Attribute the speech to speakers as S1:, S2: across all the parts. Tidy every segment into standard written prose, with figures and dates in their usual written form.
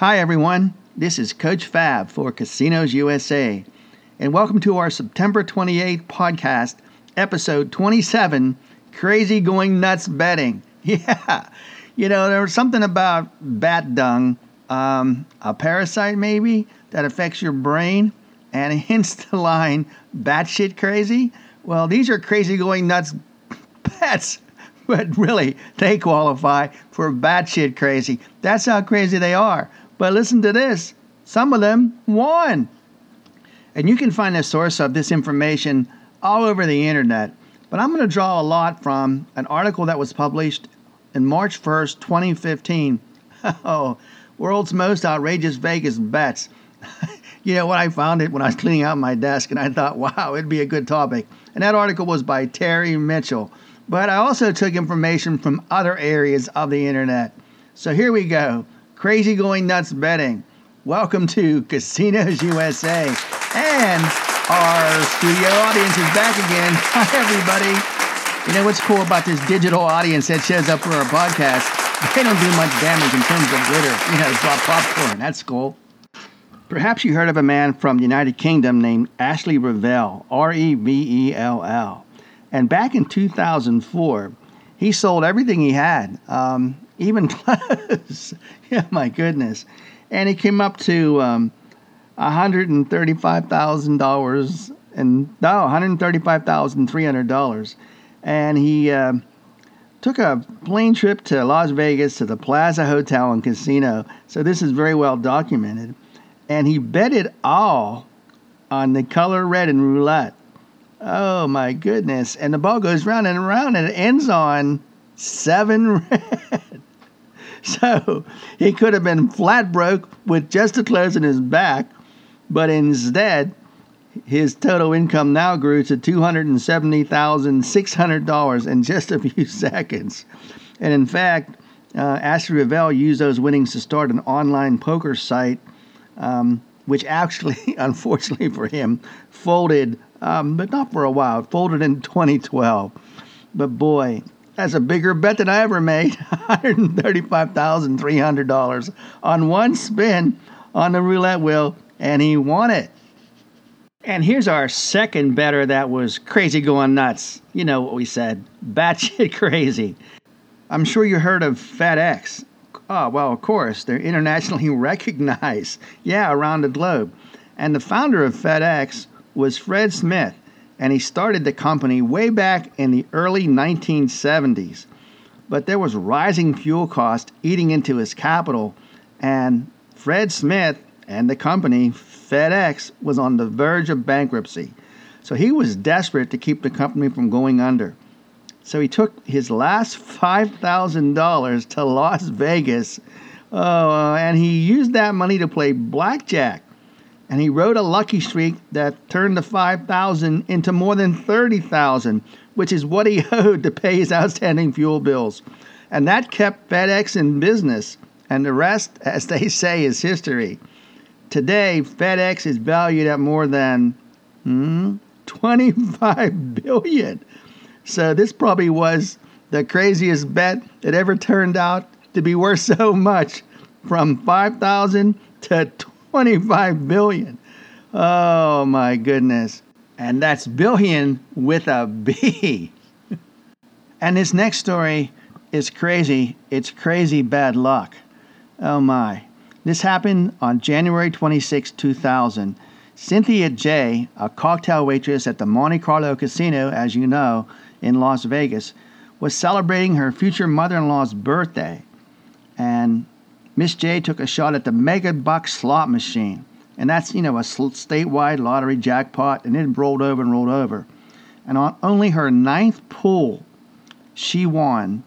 S1: Hi everyone, this is Coach Fab for Casinos USA, and welcome to our September 28th podcast, episode 27, Crazy Going Nuts Betting. Yeah, there was something about bat dung, a parasite maybe, that affects your brain, and hence the line, batshit crazy. Well, these are crazy going nuts bets, but really, they qualify for batshit crazy. That's how crazy they are. But listen to this. Some of them won. And you can find the source of this information all over the internet. But I'm going to draw a lot from an article that was published in March 1st, 2015. Oh, World's Most Outrageous Vegas Bets. When I found it when I was cleaning out my desk, and I thought, wow, it'd be a good topic. And that article was by Terry Mitchell. But I also took information from other areas of the internet. So here we go. Crazy Going Nuts Betting. Welcome to Casinos USA. And our studio audience is back again. Hi, everybody. You know what's cool about this digital audience that shows up for our podcast? They don't do much damage in terms of glitter. Drop popcorn. That's cool. Perhaps you heard of a man from the United Kingdom named Ashley Revell, Revell. And back in 2004, he sold everything he had, even clothes. Yeah, my goodness. And he came up to $135,300. And he took a plane trip to Las Vegas to the Plaza Hotel and Casino. So this is very well documented. And he bet it all on the color red in roulette. Oh, my goodness. And the ball goes round and around, and it ends on 7 red. So he could have been flat broke with just the clothes in his back, but instead, his total income now grew to $270,600 in just a few seconds. And in fact, Ashley Revell used those winnings to start an online poker site, which actually, unfortunately for him, folded, but not for a while. It folded in 2012. But boy, that's a bigger bet than I ever made. $135,300 on one spin on the roulette wheel, and he won it. And here's our second bettor that was crazy going nuts. You know what we said, batshit crazy. I'm sure you heard of FedEx. Oh, well, of course, they're internationally recognized, around the globe. And the founder of FedEx was Fred Smith, and he started the company way back in the early 1970s. But there was rising fuel cost eating into his capital, and Fred Smith and the company, FedEx, was on the verge of bankruptcy. So he was desperate to keep the company from going under. So he took his last $5,000 to Las Vegas, and he used that money to play blackjack. And he rode a lucky streak that turned the $5,000 into more than $30,000, which is what he owed to pay his outstanding fuel bills. And that kept FedEx in business. And the rest, as they say, is history. Today, FedEx is valued at more than $25 billion. So this probably was the craziest bet that ever turned out to be worth so much, from $5,000 to $25 billion. Oh, my goodness. And that's billion with a B. And this next story is crazy. It's crazy bad luck. Oh, my. This happened on January 26, 2000. Cynthia J., a cocktail waitress at the Monte Carlo Casino, as you know, in Las Vegas, was celebrating her future mother-in-law's birthday. And Miss J took a shot at the Mega Bucks slot machine. And that's, a statewide lottery jackpot, and it rolled over and rolled over. And on only her ninth pull, she won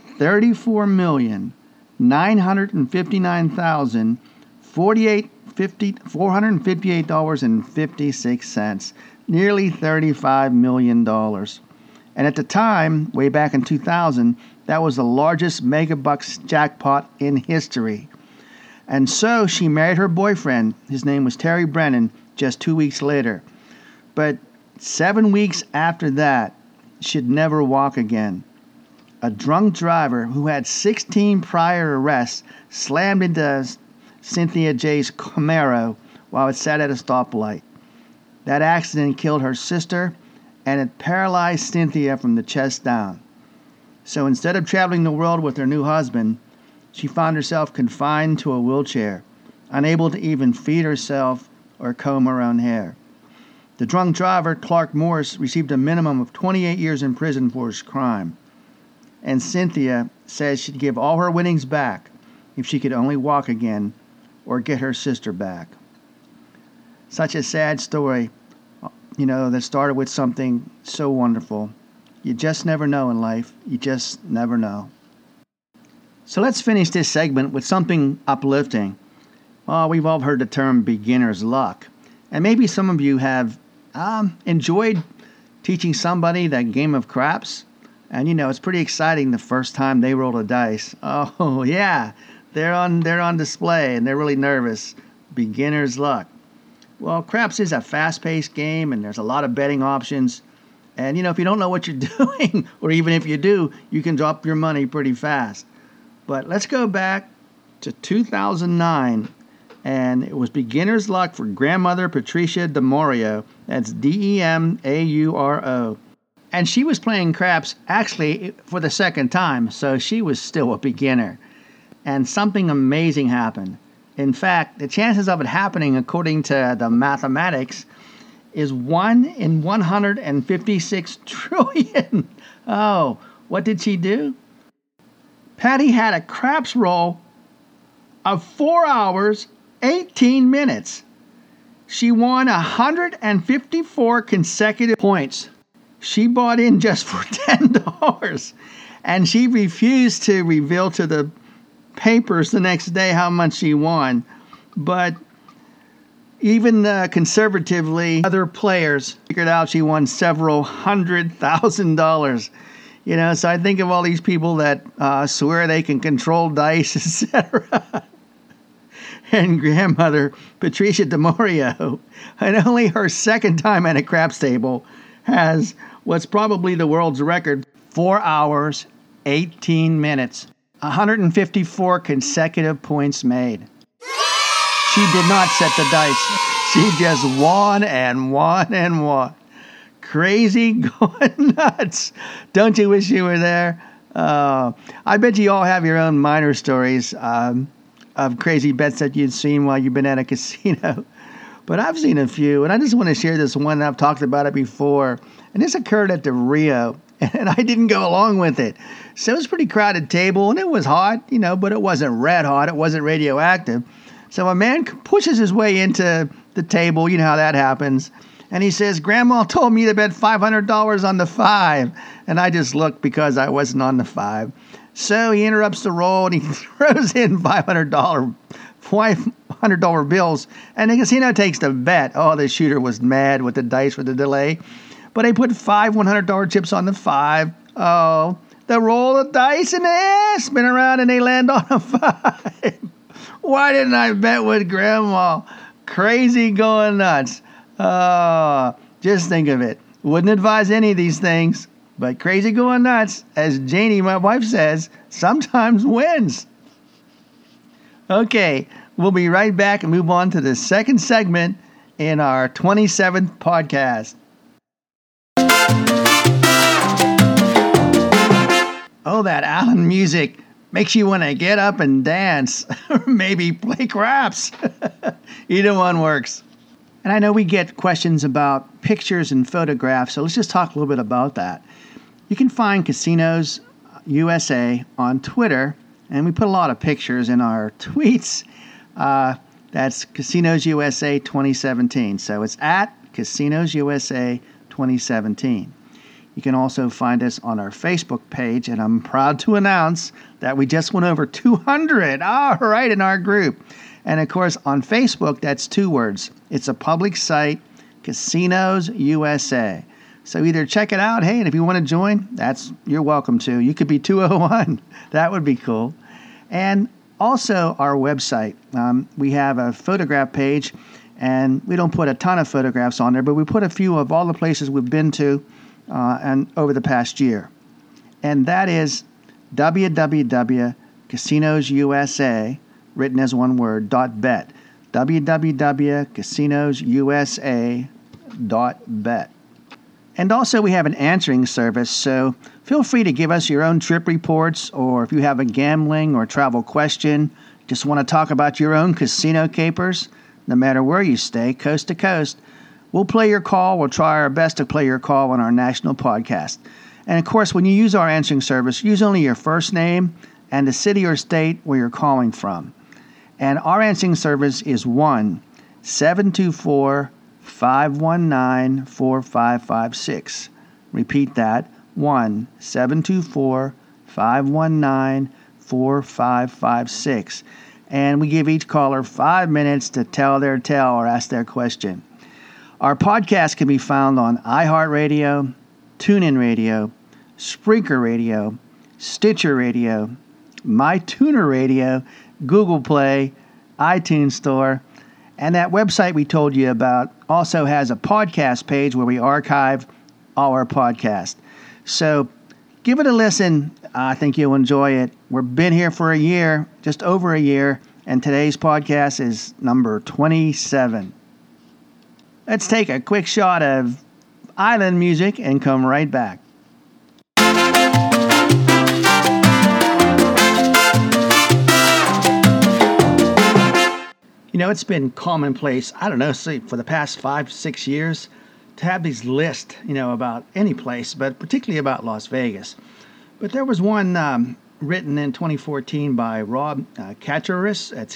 S1: $34,959,458.56, nearly $35 million. And at the time, way back in 2000, that was the largest Mega Bucks jackpot in history. And so she married her boyfriend. His name was Terry Brennan, just 2 weeks later. But 7 weeks after that, she'd never walk again. A drunk driver who had 16 prior arrests slammed into Cynthia Jay's Camaro while it sat at a stoplight. That accident killed her sister, and it paralyzed Cynthia from the chest down. So instead of traveling the world with her new husband, she found herself confined to a wheelchair, unable to even feed herself or comb her own hair. The drunk driver, Clark Morris, received a minimum of 28 years in prison for his crime. And Cynthia says she'd give all her winnings back if she could only walk again or get her sister back. Such a sad story, that started with something so wonderful. You just never know in life. You just never know. So let's finish this segment with something uplifting. Well, we've all heard the term beginner's luck. And maybe some of you have enjoyed teaching somebody that game of craps. And it's pretty exciting the first time they roll a dice. Oh yeah, they're on display and they're really nervous. Beginner's luck. Well, craps is a fast-paced game and there's a lot of betting options. And if you don't know what you're doing, or even if you do, you can drop your money pretty fast. But let's go back to 2009, and it was beginner's luck for grandmother Patricia DeMauro. That's Demauro. And she was playing craps actually for the second time, so she was still a beginner. And something amazing happened. In fact, the chances of it happening, according to the mathematics, is 1 in 156 trillion. Oh, what did she do? Patty had a craps roll of 4 hours, 18 minutes. She won 154 consecutive points. She bought in just for $10, and she refused to reveal to the papers the next day how much she won. But even conservatively, other players figured out she won several $100,000. So I think of all these people that swear they can control dice, etc. And grandmother Patricia DeMauro, and only her second time at a craps table, has what's probably the world's record: 4 hours, 18 minutes, 154 consecutive points made. She did not set the dice. She just won and won and won. Crazy going nuts. Don't you wish you were there? I bet you all have your own minor stories of crazy bets that you've seen while you've been at a casino. But I've seen a few, and I just want to share this one. I've talked about it before. And this occurred at the Rio, and I didn't go along with it. So it was a pretty crowded table, and it was hot, but it wasn't red hot. It wasn't radioactive. So a man pushes his way into the table. You know how that happens. And he says, "Grandma told me to bet $500 on the 5. And I just looked because I wasn't on the 5. So he interrupts the roll and he throws in $500 bills. And the casino takes the bet. Oh, the shooter was mad with the dice with the delay. But they put 5 $100 chips on the 5. Oh, they roll the dice and they spin around and they land on a 5. Why didn't I bet with Grandma? Crazy going nuts. Just think of it. Wouldn't advise any of these things, but crazy going nuts, as Janie, my wife, says, sometimes wins. Okay, we'll be right back and move on to the second segment in our 27th podcast. Oh, that Allen music makes you want to get up and dance, or maybe play craps. Either one works. And I know we get questions about pictures and photographs, so let's just talk a little bit about that. You can find Casinos USA on Twitter, and we put a lot of pictures in our tweets. That's Casinos USA 2017. So it's at Casinos USA 2017. You can also find us on our Facebook page, and I'm proud to announce that we just went over 200, all right, in our group. And of course, on Facebook, that's 2 words. It's a public site, Casinos USA. So either check it out, hey, and if you want to join, you're welcome to. You could be 201. That would be cool. And also our website. We have a photograph page, and we don't put a ton of photographs on there, but we put a few of all the places we've been to and over the past year. And that is www.casinosusa.com. written as one word, .bet. www.casinoususa.bet. And also we have an answering service, so feel free to give us your own trip reports, or if you have a gambling or travel question, just want to talk about your own casino capers, no matter where you stay, coast to coast, we'll play your call. We'll try our best to play your call on our national podcast. And of course, when you use our answering service, use only your first name and the city or state where you're calling from. And our answering service is 1-724-519-4556. Repeat that, 1-724-519-4556. And we give each caller 5 minutes to tell their tale or ask their question. Our podcast can be found on iHeartRadio, TuneIn Radio, Spreaker Radio, Stitcher Radio, MyTuner Radio, Google Play, iTunes Store, and that website we told you about also has a podcast page where we archive all our podcasts. So give it a listen. I think you'll enjoy it. We've been here for a year, just over a year, and today's podcast is number 27. Let's take a quick shot of island music and come right back. You know, it's been commonplace, I don't know, say for the past 5-6 years, to have these lists, about any place, but particularly about Las Vegas. But there was one written in 2014 by Rob Kacheris. That's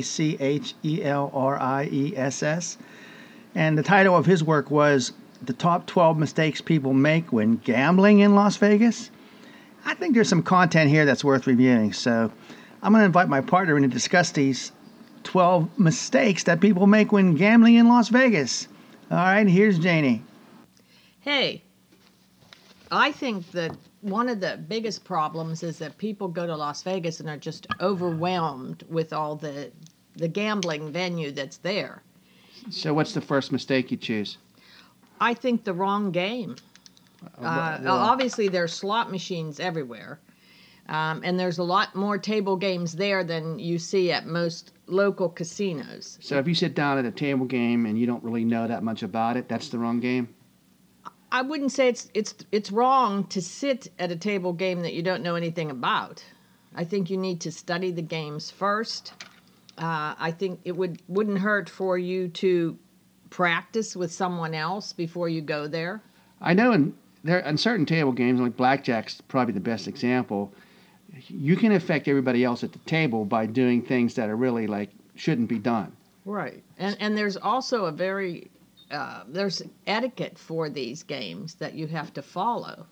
S1: Kachelriess. And the title of his work was The Top 12 Mistakes People Make When Gambling in Las Vegas. I think there's some content here that's worth reviewing. So I'm going to invite my partner in to discuss these 12 mistakes that people make when gambling in Las Vegas. All right, here's Janie.
S2: Hey, I think that one of the biggest problems is that people go to Las Vegas and are just overwhelmed with all the gambling venue that's there.
S1: So what's the first mistake you choose?
S2: I think the wrong game. Obviously, there's slot machines everywhere. And there's a lot more table games there than you see at most local casinos.
S1: So if you sit down at a table game and you don't really know that much about it, that's the wrong game?
S2: I wouldn't say it's wrong to sit at a table game that you don't know anything about. I think you need to study the games first. I think it wouldn't hurt for you to practice with someone else before you go there.
S1: I know in certain table games, like blackjack's probably the best example, you can affect everybody else at the table by doing things that are really shouldn't be done.
S2: Right. And there's also there's etiquette for these games that you have to follow.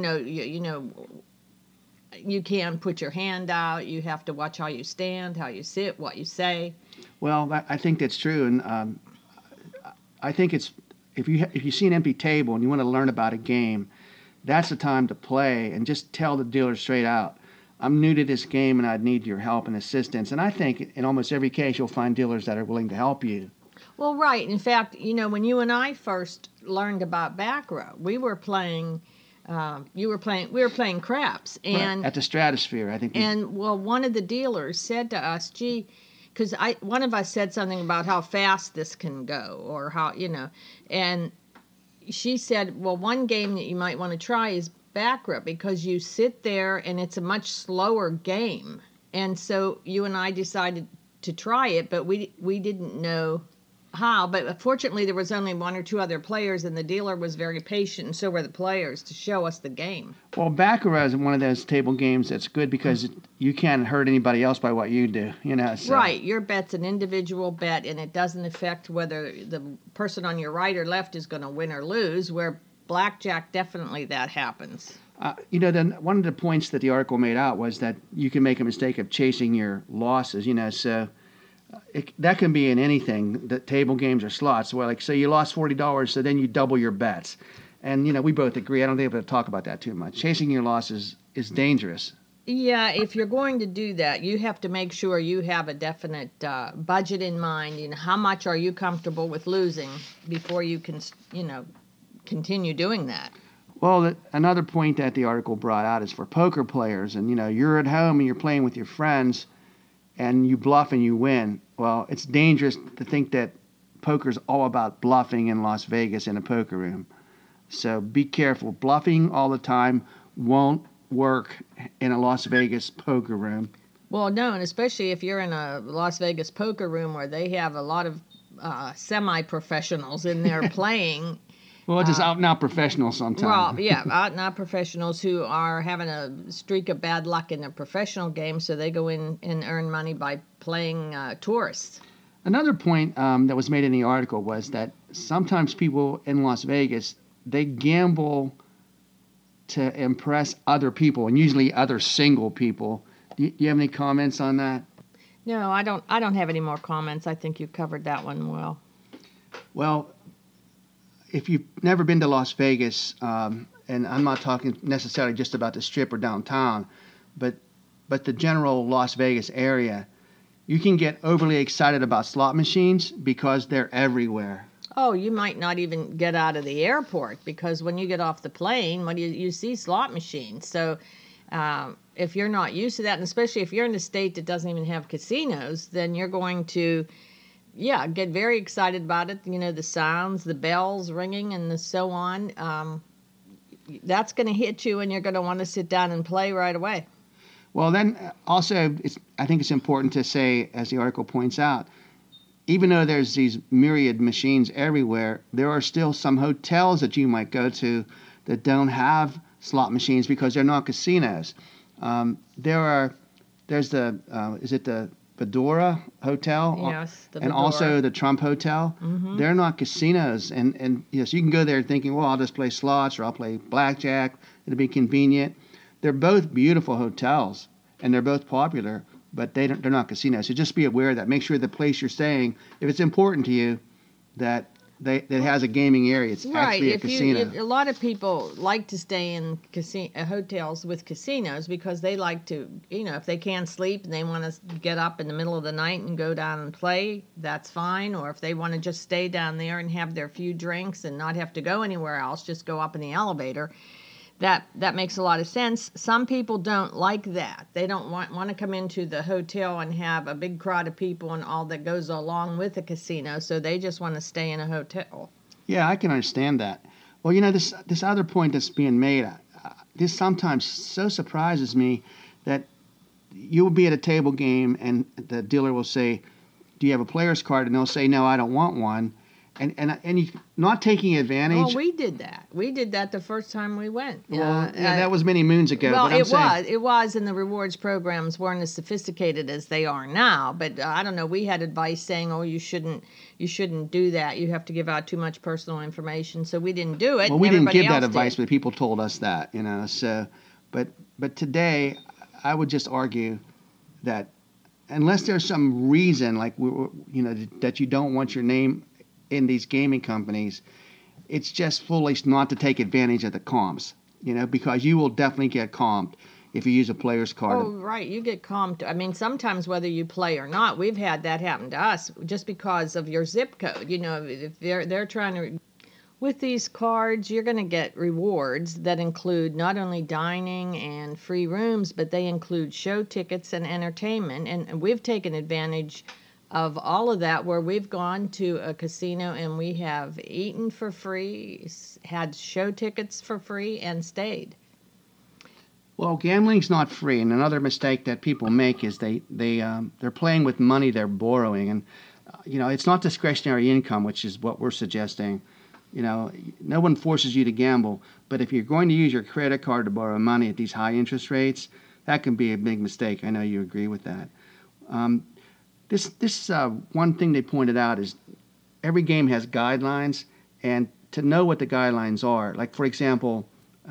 S2: You can't put your hand out. You have to watch how you stand, how you sit, what you say.
S1: Well, I think that's true, and I think it's if you see an empty table and you want to learn about a game, that's the time to play and just tell the dealer straight out, I'm new to this game and I'd need your help and assistance. And I think in almost every case you'll find dealers that are willing to help you.
S2: Well, right. In fact, when you and I first learned about Baccarat, we were playing. We were playing craps, and
S1: right. At the Stratosphere, I think.
S2: One of the dealers said to us, "Gee," because one of us said something about how fast this can go, or how and she said, "Well, one game that you might want to try is Baccarat because you sit there and it's a much slower game." And so you and I decided to try it, but we didn't know how. But fortunately, there was only one or two other players, and the dealer was very patient, and so were the players, to show us the game.
S1: Well, Baccarat is one of those table games that's good because you can't hurt anybody else by what you do, So.
S2: Right. Your bet's an individual bet, and it doesn't affect whether the person on your right or left is going to win or lose, where blackjack, definitely that happens.
S1: Then one of the points that the article made out was that you can make a mistake of chasing your losses, so that can be in anything, the table games or slots. Well, say you lost $40, so then you double your bets. And, we both agree. I don't think we're going to talk about that too much. Chasing your losses is dangerous.
S2: Yeah, if you're going to do that, you have to make sure you have a definite budget in mind. How much are you comfortable with losing before you can, continue doing that.
S1: Well, another point that the article brought out is for poker players. And, you're at home and you're playing with your friends, and you bluff and you win. Well, it's dangerous to think that poker's all about bluffing in Las Vegas in a poker room. So be careful. Bluffing all the time won't work in a Las Vegas poker room.
S2: Well, no, and especially if you're in a Las Vegas poker room where they have a lot of semi-professionals in there playing.
S1: Well, just out and out professionals sometimes.
S2: Well, yeah, out and out professionals who are having a streak of bad luck in their professional game, so they go in and earn money by playing tourists.
S1: Another point that was made in the article was that sometimes people in Las Vegas, they gamble to impress other people, and usually other single people. Do you have any comments on that?
S2: No, I don't have any more comments. I think you covered that one well.
S1: Well, if you've never been to Las Vegas, and I'm not talking necessarily just about the Strip or downtown, but the general Las Vegas area, you can get overly excited about slot machines because they're everywhere.
S2: Oh, you might not even get out of the airport because when you get off the plane, when you see slot machines. So if you're not used to that, and especially if you're in a state that doesn't even have casinos, then you're going to get very excited about it. You know, the sounds, the bells ringing, and so on. That's going to hit you, and you're going to want to sit down and play right away.
S1: Well, then also, I think it's important to say, as the article points out, even though there's these myriad machines everywhere, there are still some hotels that you might go to that don't have slot machines because they're not casinos. There's the Fedora Hotel,
S2: yes,
S1: and also the Trump Hotel.
S2: Mm-hmm.
S1: They're not casinos, and yes, you can go there thinking, well, I'll just play slots or I'll play blackjack. It'll be convenient. They're both beautiful hotels, and they're both popular, but they're not casinos. So just be aware of that. Make sure the place you're staying, if it's important to you, that it has a gaming area. It's actually a casino.
S2: A lot of people like to stay in hotels with casinos because they like to, if they can't sleep and they want to get up in the middle of the night and go down and play, that's fine. Or if they want to just stay down there and have their few drinks and not have to go anywhere else, just go up in the elevator. That makes a lot of sense. Some people don't like that. They don't want to come into the hotel and have a big crowd of people and all that goes along with a casino, so they just want to stay in a hotel.
S1: Yeah, I can understand that. Well, this other point that's being made, this sometimes so surprises me that you will be at a table game and the dealer will say, do you have a player's card? And they'll say, no, I don't want one. And you not taking advantage.
S2: Well, we did that. We did that the first time we went.
S1: Well, that was many moons ago.
S2: Well,
S1: but
S2: it was, and the rewards programs weren't as sophisticated as they are now. But I don't know. We had advice saying, "Oh, you shouldn't do that. You have to give out too much personal information." So we didn't do it.
S1: Well, we didn't give that advice, but people told us that. So, but today, I would just argue that unless there's some reason, like that you don't want your name in these gaming companies, it's just foolish not to take advantage of the comps, because you will definitely get comped if you use a player's card.
S2: Oh, right. You get comped. I mean, sometimes whether you play or not, we've had that happen to us just because of your zip code. If they're trying to... With these cards, you're going to get rewards that include not only dining and free rooms, but they include show tickets and entertainment. And we've taken advantage of all of that, where we've gone to a casino and we have eaten for free, had show tickets for free, and stayed.
S1: Well, gambling's not free, and another mistake that people make is they're playing with money they're borrowing, and it's not discretionary income, which is what we're suggesting. No one forces you to gamble, but if you're going to use your credit card to borrow money at these high interest rates, that can be a big mistake. I know you agree with that. This one thing they pointed out is every game has guidelines, and to know what the guidelines are, like for example,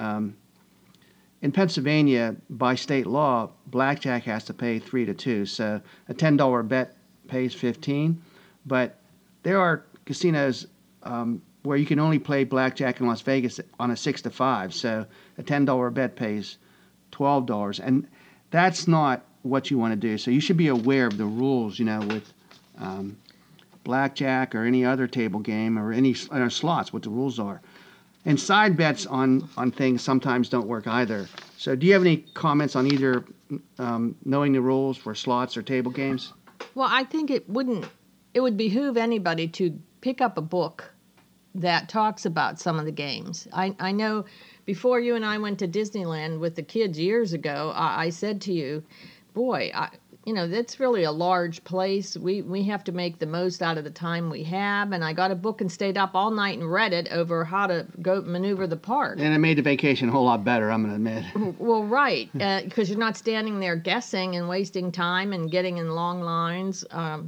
S1: in Pennsylvania, by state law, blackjack has to pay 3-2, so a $10 bet pays $15. But there are casinos where you can only play blackjack in Las Vegas on a 6-5, so a $10 bet pays $12, and that's not what you want to do. So you should be aware of the rules, with blackjack or any other table game or any slots, what the rules are. And side bets on things sometimes don't work either. So do you have any comments on either knowing the rules for slots or table games?
S2: Well, I think it would behoove anybody to pick up a book that talks about some of the games. I know before you and I went to Disneyland with the kids years ago, I said to you, boy, that's really a large place. We have to make the most out of the time we have. And I got a book and stayed up all night and read it over how to go maneuver the park.
S1: And it made the vacation a whole lot better, I'm going to admit.
S2: Well, right, because you're not standing there guessing and wasting time and getting in long lines.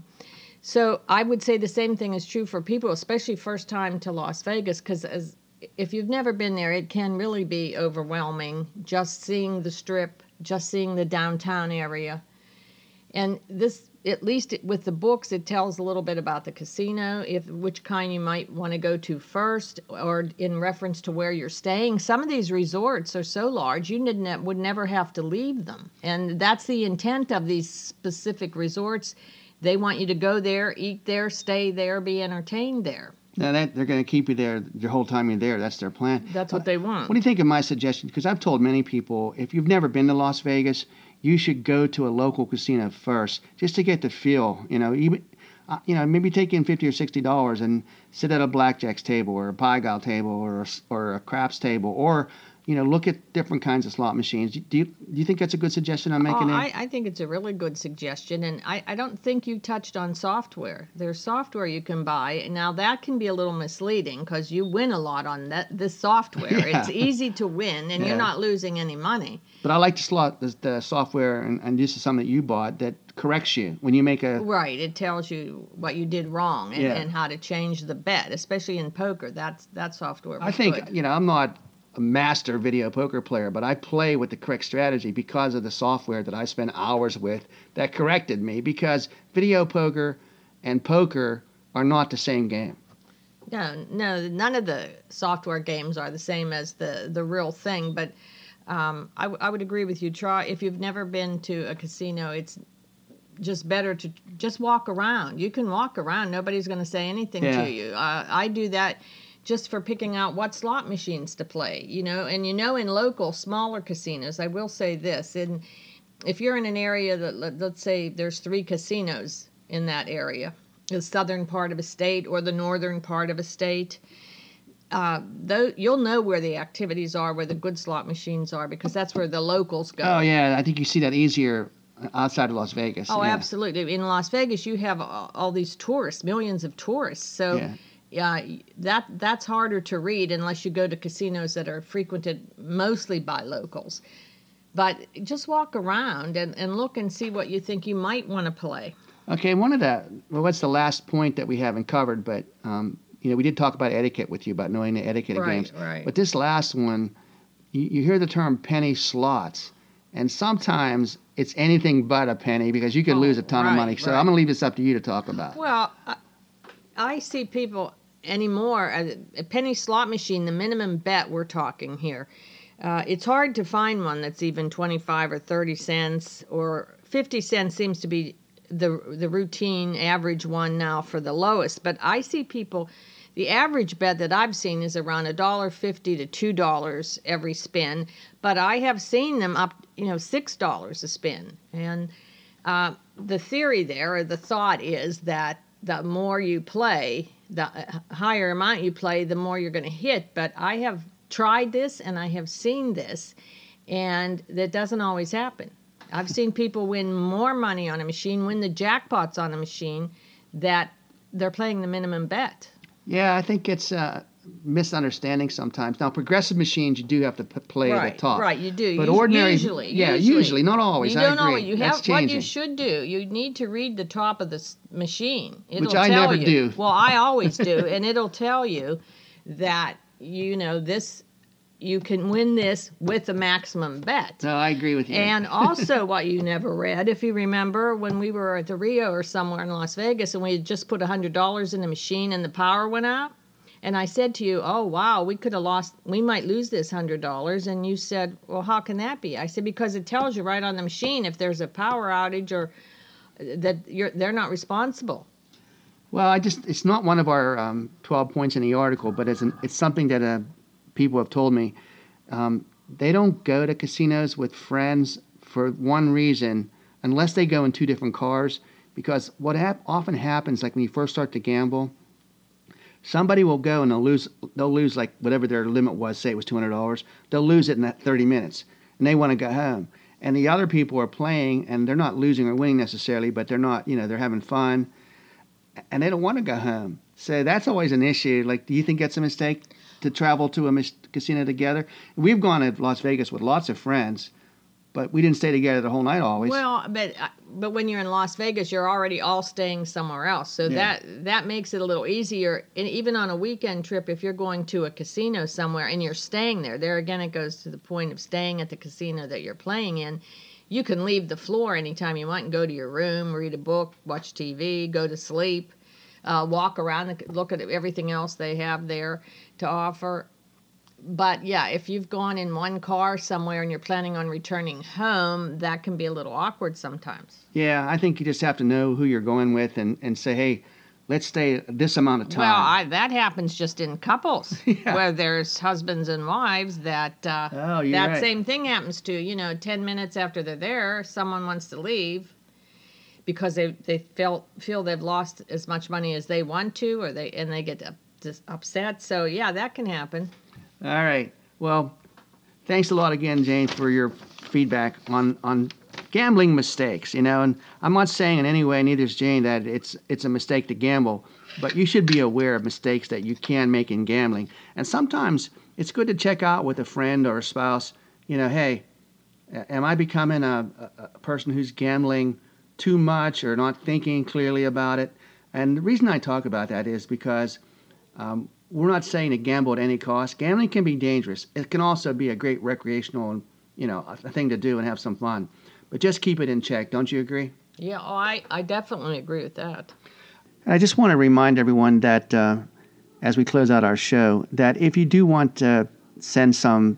S2: So I would say the same thing is true for people, especially first time to Las Vegas, because if you've never been there, it can really be overwhelming just seeing the Strip, just seeing the downtown area. And this, at least with the books, it tells a little bit about the casino, which kind you might want to go to first, or in reference to where you're staying. Some of these resorts are so large, you would never have to leave them. And that's the intent of these specific resorts. They want you to go there, eat there, stay there, be entertained there.
S1: Now they're going to keep you there the whole time you're there. That's their plan.
S2: That's what they want.
S1: What do you think of my suggestion? Because I've told many people, if you've never been to Las Vegas, you should go to a local casino first, just to get the feel. Maybe take in $50 or $60 and sit at a blackjack's table or a pai gow table or a craps table, or look at different kinds of slot machines. Do you think that's a good suggestion I'm making?
S2: I think it's a really good suggestion, and I don't think you touched on software. There's software you can buy. Now, that can be a little misleading because you win a lot on this software.
S1: Yeah.
S2: It's easy to win, and you're not losing any money.
S1: But I like the software, and this is something that you bought that corrects you when you make a...
S2: Right, it tells you what you did wrong and how to change the bet, especially in poker. That software was good.
S1: I'm not a master video poker player, but I play with the correct strategy because of the software that I spent hours with that corrected me, because video poker and poker are not the same game.
S2: No, none of the software games are the same as the real thing, but I would agree with you. Try, if you've never been to a casino, it's just better to just walk around. You can walk around. Nobody's going to say anything to you. I do that just for picking out what slot machines to play, and in local smaller casinos, I will say this, and if you're in an area that, let's say there's 3 casinos in that area, the southern part of a state or the northern part of a state, though you'll know where the activities are, where the good slot machines are, because that's where the locals go.
S1: Oh yeah, I think you see that easier outside of Las Vegas.
S2: Oh, yeah. Absolutely. In Las Vegas, you have all these tourists, millions of tourists, so... Yeah, that's harder to read unless you go to casinos that are frequented mostly by locals. But just walk around and look and see what you think you might want to play.
S1: Okay, what's the last point that we haven't covered? But we did talk about etiquette with you, about knowing the etiquette of games.
S2: Right.
S1: But this last one, you hear the term penny slots, and sometimes it's anything but a penny because you could lose a ton of money. So I'm going to leave this up to you to talk about.
S2: Well, I see people anymore, a penny slot machine, the minimum bet we're talking here. It's hard to find one that's even 25 or 30 cents, or 50 cents seems to be the routine average one now for the lowest. But I see people, the average bet that I've seen is around $1.50 to $2 every spin, but I have seen them up, $6 a spin. And the theory there, or the thought is that the more you play, the higher amount you play, the more you're going to hit. But I have tried this and I have seen this, and that doesn't always happen. I've seen people win more money on a machine, win the jackpots on a machine, that they're playing the minimum bet.
S1: Yeah, I think it's a misunderstanding sometimes. Now, progressive machines, you do have to play at the top.
S2: Right, you do.
S1: But ordinary, usually, not always.
S2: You don't
S1: I agree.
S2: always.
S1: That's
S2: what
S1: changing.
S2: you should do, you need to read the top of the machine.
S1: Which I never do.
S2: Well, I always do, and it'll tell you that, this, you can win this with a maximum bet.
S1: No, I agree with you.
S2: And also what you never read, if you remember, when we were at the Rio or somewhere in Las Vegas and we had just put $100 in the machine and the power went out, and I said to you, oh, wow, we might lose this $100. And you said, well, how can that be? I said, because it tells you right on the machine if there's a power outage or that they're not responsible.
S1: Well, it's not one of our 12 points in the article, but it's something that people have told me they don't go to casinos with friends for one reason, unless they go in two different cars. Because what often happens, like when you first start to gamble, somebody will go and they'll lose like whatever their limit was, say it was $200. They'll lose it in that 30 minutes, and they want to go home. And the other people are playing, and they're not losing or winning necessarily, but they're not, they're having fun, and they don't want to go home. So that's always an issue. Like, do you think that's a mistake to travel to a casino together? We've gone to Las Vegas with lots of friends, but we didn't stay together the whole night always.
S2: Well, but when you're in Las Vegas, you're already all staying somewhere else. So that makes it a little easier. And even on a weekend trip, if you're going to a casino somewhere and you're staying there again, it goes to the point of staying at the casino that you're playing in. You can leave the floor anytime you want and go to your room, read a book, watch TV, go to sleep, walk around and look at everything else they have there to offer. But yeah, if you've gone in one car somewhere and you're planning on returning home, that can be a little awkward sometimes.
S1: Yeah, I think you just have to know who you're going with and say, hey, let's stay this amount of time.
S2: Well, that happens just in couples where there's husbands and wives that
S1: right.
S2: Same thing happens to. 10 minutes after they're there, someone wants to leave because they feel they've lost as much money as they want to, or they get upset. So yeah, that can happen.
S1: All right. Well, thanks a lot again, Jane, for your feedback on gambling mistakes. And I'm not saying in any way, neither is Jane, that it's a mistake to gamble, but you should be aware of mistakes that you can make in gambling. And sometimes it's good to check out with a friend or a spouse. Hey, am I becoming a person who's gambling too much or not thinking clearly about it? And the reason I talk about that is because we're not saying to gamble at any cost. Gambling can be dangerous. It can also be a great recreational, a thing to do and have some fun. But just keep it in check. Don't you agree?
S2: Yeah, I definitely agree with that.
S1: I just want to remind everyone that as we close out our show, that if you do want to send some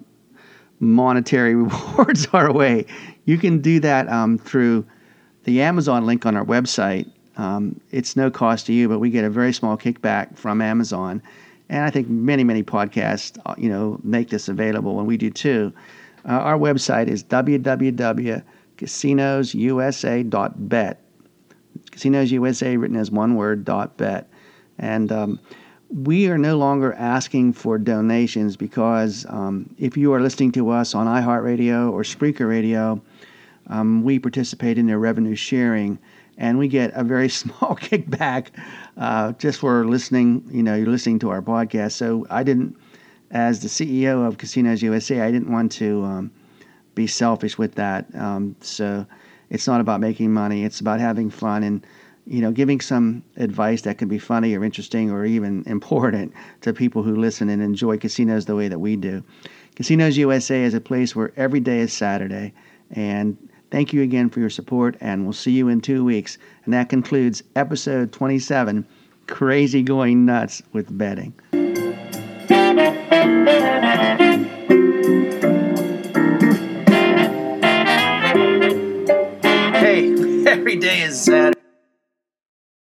S1: monetary rewards our way, you can do that through the Amazon link on our website. It's no cost to you, but we get a very small kickback from Amazon. And I think many, many podcasts, make this available, and we do too. Our website is www.casinosusa.bet. Casinos USA written as one word, .bet. And we are no longer asking for donations because if you are listening to us on iHeartRadio or Spreaker Radio, we participate in their revenue sharing. And we get a very small kickback just for listening. You're listening to our podcast. So I didn't, as the CEO of Casinos USA, I didn't want to be selfish with that. So it's not about making money. It's about having fun and, giving some advice that can be funny or interesting or even important to people who listen and enjoy casinos the way that we do. Casinos USA is a place where every day is Saturday. And thank you again for your support, and we'll see you in 2 weeks. And that concludes episode 27, Crazy Going Nuts with Betting.